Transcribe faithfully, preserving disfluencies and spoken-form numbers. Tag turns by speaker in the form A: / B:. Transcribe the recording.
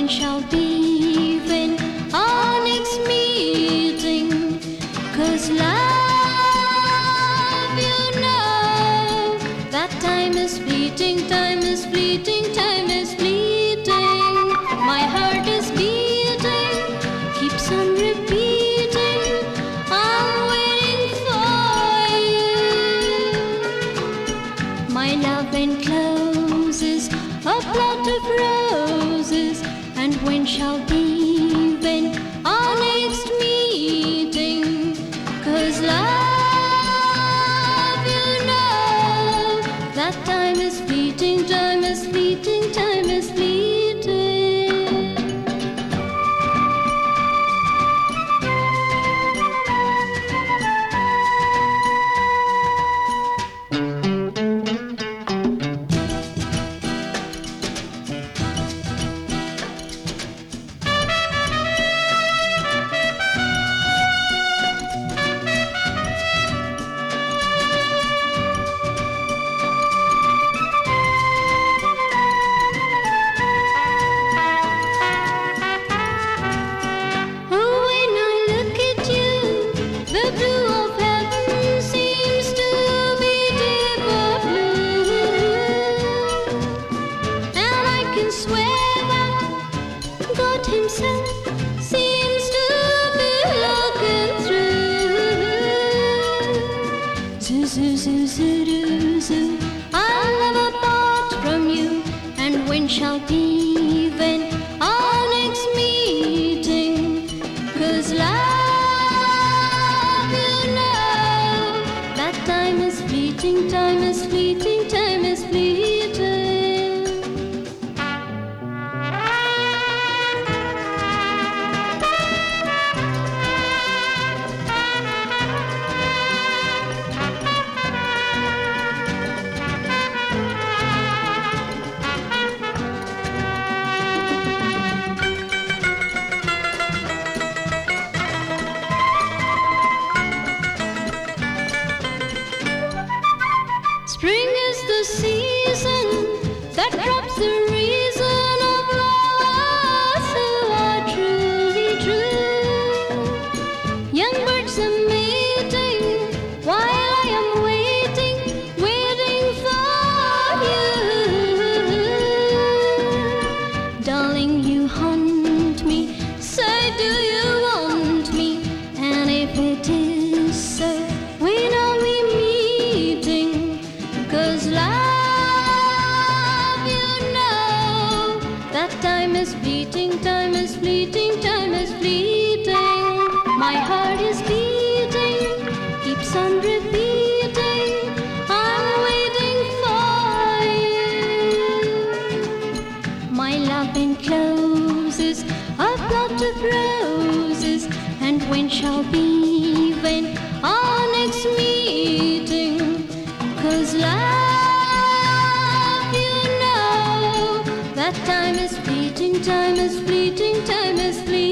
A: shall be when our next meeting? 'Cause love, you know, that time is fleeting, time is fleeting, time is fleeting. My heart is beating, keeps on repeating, I'm waiting for you. My love encloses a plot of roses, and when shall be when our next meeting? 'Cause love, you know, that time is fleeting, time is fleeting, time is fleeting. Himself seems to be looking through. Zoo, zoo, zoo, zoo, zoo, zoo. I'll never part from you. And when shall be when our next meeting? 'Cause love, you know, that time is fleeting, time is fleeting, time is fleeting. Spring is the season that drops the reason of lovers who are truly true. Young birds are mating while I am waiting, waiting for you. Darling, you haunt me, say do you want me? And if it is so, when are we meeting? 'Cause love, you know, that time is fleeting, time is fleeting, time is fleeting. My heart is beating, keeps on repeating, I'm waiting for you. My love encloses a plot of roses, and when shall be when our next meeting? 'Cause love, you know, that time is fleeting, time is fleeting, time is fleeting.